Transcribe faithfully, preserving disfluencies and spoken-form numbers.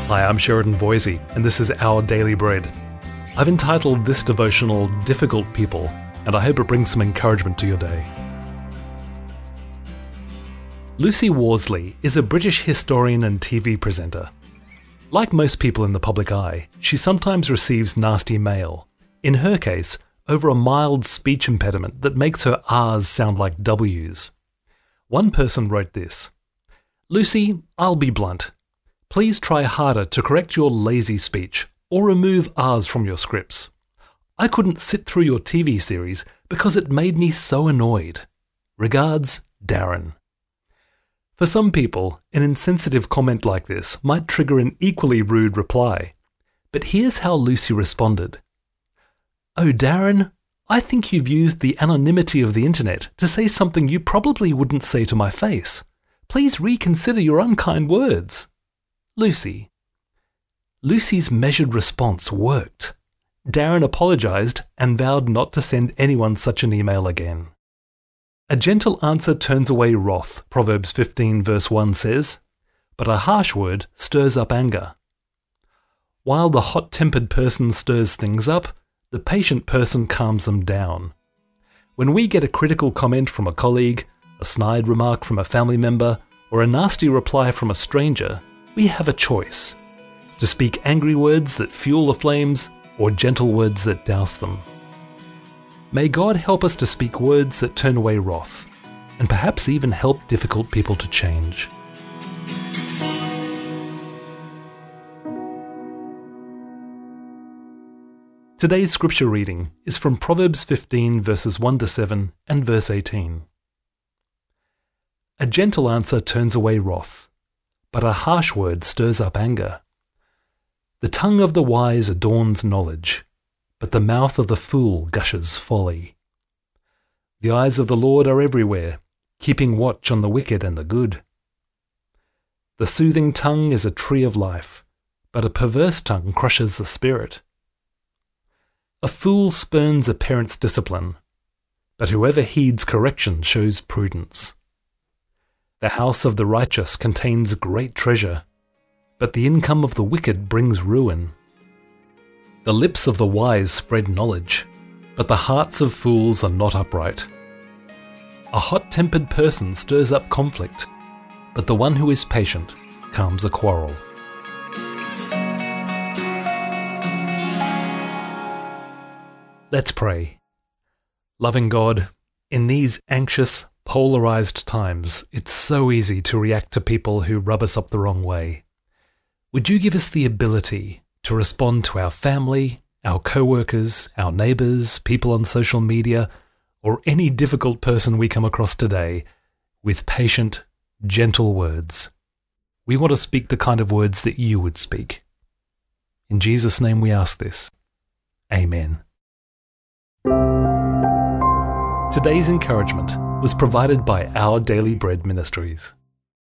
Hi, I'm Sheridan Voisey, and this is Our Daily Bread. I've entitled this devotional Difficult People, and I hope it brings some encouragement to your day. Lucy Worsley is a British historian and T V presenter. Like most people in the public eye, she sometimes receives nasty mail. In her case, over a mild speech impediment that makes her R's sound like W's. One person wrote this: "Lucy, I'll be blunt. Please try harder to correct your lazy speech or remove R's from your scripts. I couldn't sit through your T V series because it made me so annoyed. Regards, Darren." For some people, an insensitive comment like this might trigger an equally rude reply. But here's how Lucy responded. "Oh, Darren, I think you've used the anonymity of the internet to say something you probably wouldn't say to my face. Please reconsider your unkind words." Lucy. Lucy's measured response worked. Darren apologised and vowed not to send anyone such an email again. A gentle answer turns away wrath, Proverbs fifteen verse one says, but a harsh word stirs up anger. While the hot-tempered person stirs things up, the patient person calms them down. When we get a critical comment from a colleague, a snide remark from a family member, or a nasty reply from a stranger, we have a choice: to speak angry words that fuel the flames or gentle words that douse them. May God help us to speak words that turn away wrath, and perhaps even help difficult people to change. Today's scripture reading is from Proverbs fifteen verses one to seven and verse eighteen. A gentle answer turns away wrath, but a harsh word stirs up anger. The tongue of the wise adorns knowledge, but the mouth of the fool gushes folly. The eyes of the Lord are everywhere, keeping watch on the wicked and the good. The soothing tongue is a tree of life, but a perverse tongue crushes the spirit. A fool spurns a parent's discipline, but whoever heeds correction shows prudence. The house of the righteous contains great treasure, but the income of the wicked brings ruin. The lips of the wise spread knowledge, but the hearts of fools are not upright. A hot-tempered person stirs up conflict, but the one who is patient calms a quarrel. Let's pray. Loving God, in these anxious, polarized times, it's so easy to react to people who rub us up the wrong way. Would you give us the ability to respond to our family, our co-workers, our neighbours, people on social media, or any difficult person we come across today with patient, gentle words? We want to speak the kind of words that you would speak. In Jesus' name we ask this. Amen. Today's encouragement was provided by Our Daily Bread Ministries.